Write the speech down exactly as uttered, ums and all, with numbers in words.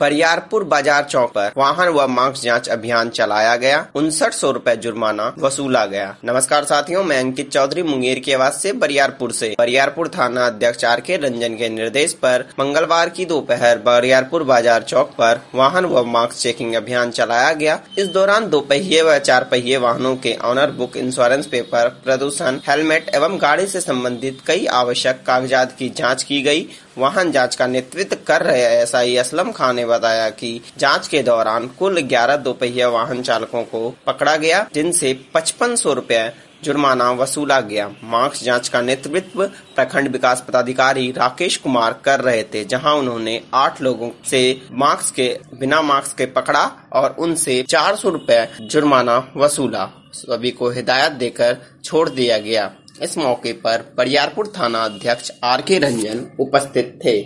बरियारपुर बाजार चौक पर वाहन व मास्क जांच अभियान चलाया गया। उनसठ सौ रूपए जुर्माना वसूला गया। नमस्कार साथियों, मैं अंकित चौधरी मुंगेर की आवाज से बरियारपुर से। बरियारपुर थाना अध्यक्ष आर के रंजन के निर्देश पर मंगलवार की दोपहर बरियारपुर बाजार चौक पर वाहन व मास्क चेकिंग अभियान चलाया गया। इस दौरान दो पहिए व चार पहिए वाहनों के ऑनर बुक, इंश्योरेंस पेपर, प्रदूषण, हेलमेट एवं गाड़ी से संबंधित कई आवश्यक कागजात की जाँच की गयी। वाहन जांच का नेतृत्व कर रहे एस आई असलम खान ने बताया कि जांच के दौरान कुल ग्यारह दोपहिया वाहन चालकों को पकड़ा गया, जिनसे पचपन सौ रूपए जुर्माना वसूला गया। मास्क जांच का नेतृत्व प्रखंड विकास पदाधिकारी राकेश कुमार कर रहे थे, जहां उन्होंने आठ लोगों से मास्क के बिना मास्क के पकड़ा और उनसे चार सौ रूपए जुर्माना वसूला। सभी को हिदायत देकर छोड़ दिया गया। इस मौके पर बरियारपुर थाना अध्यक्ष आर के रंजन उपस्थित थे।